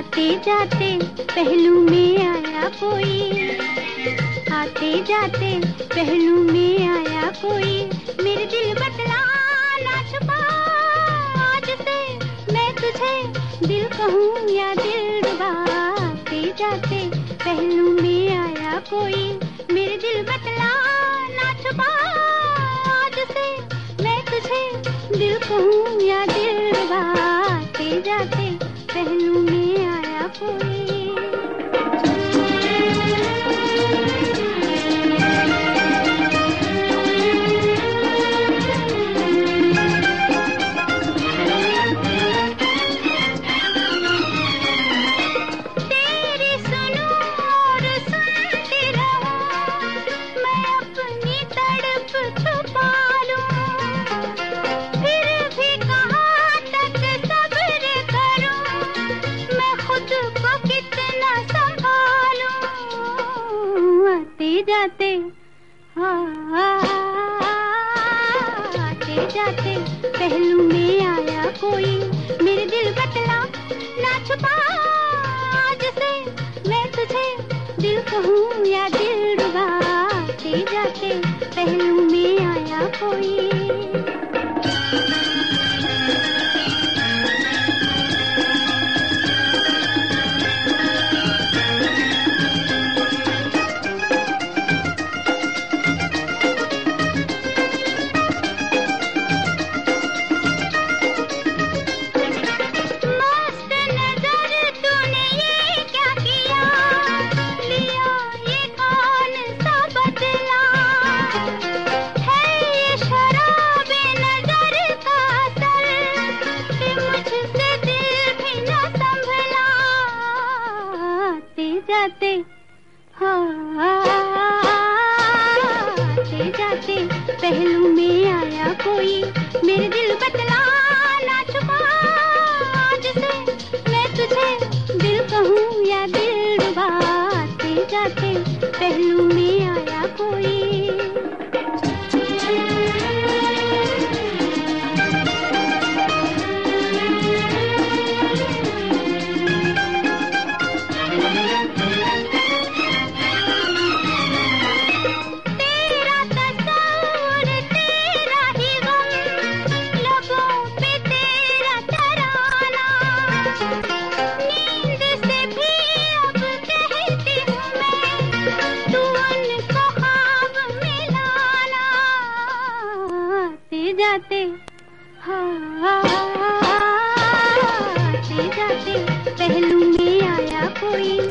आते जाते पहलू में आया कोई, आते जाते पहलू में आया कोई, मेरे दिल बतला ना छुपा आज से मैं तुझे दिल कहूँ या दिलरुबा। आते जाते पहलू में आया कोई, मेरे दिल बतला ना छुपा आज से मैं तुझे दिल कहूँ या दिलरुबा। आते जाते पहलू में आया कोई। जाते आते जाते पहलू में आया कोई, मेरे दिल बतला ना छुपा आज से मैं तुझे दिल कहूँ या दिलरुबा। आते जाते पहलू में आया कोई। जाते आते जाते पहलू में आया कोई, मेरे दिल बतला ना छुपा आज से मैं तुझे दिल कहूँ या दिलरुबा। आते जाते पहलू में आया कोई। जाते आते जाते पहलू में आया कोई।